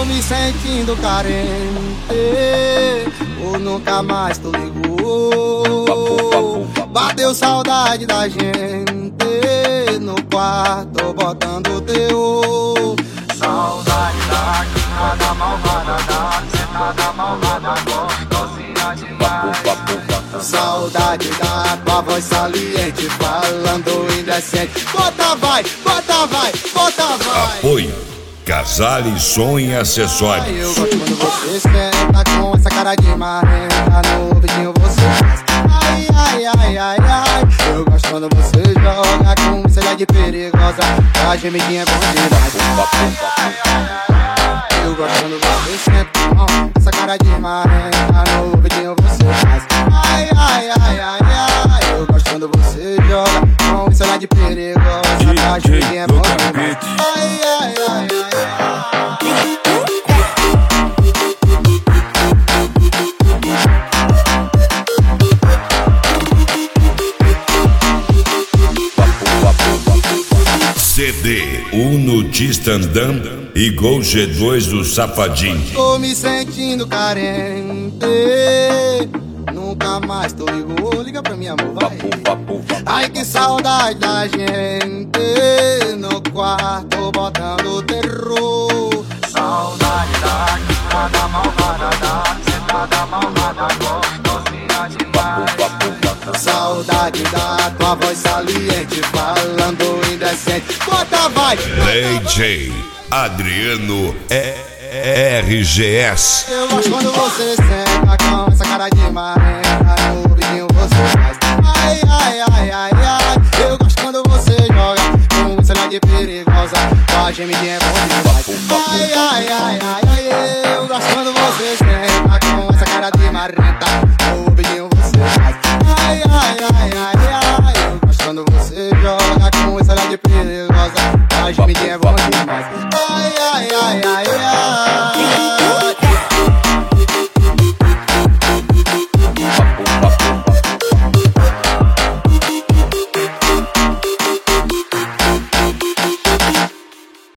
Tô me sentindo carente, ou nunca mais tu ligou. Bateu saudade da gente no quarto botando teu. Saudade da quintada malvada, da sentada malvada, gostosinha demais. Saudade da tua voz saliente, falando indecente. Bota vai, bota vai, bota vai. Apoio Casale Som e Acessórios. Eu gosto quando você senta com essa cara de marrenta, no ouvidinho você faz. Ai, ai, ai, ai, ai. Eu gosto quando você joga com selha de perigosa, a gemidinha é bom demais. Eu gosto quando você senta com essa cara de marrenta, no ouvidinho você faz. Ai, ai, ai, ai, ai. Eu gosto quando você joga com selha de perigosa, a gemidinha é bom demais. Ai, ai, ai, ai. CD Uno de Standam e Gol G2 do Safadinho. Tô me sentindo carente, nunca mais tu ligou. Liga pra mim, amor, vai. Ai, que saudade da gente no quarto botando terror. Saudade da quintada malvada, da sentada malvada, gostosinha demais. Saudade da tua voz saliente, falando indecente. Bota vai. DJ Adriano RGS. Eu gosto quando você senta com essa cara de marrenta, no ouvidinho você faz. Ai, ai, ai, ai, ai. Eu gosto quando você joga com selha de perigosa, com a gemidinha é bom demais. Ai, ai, ai,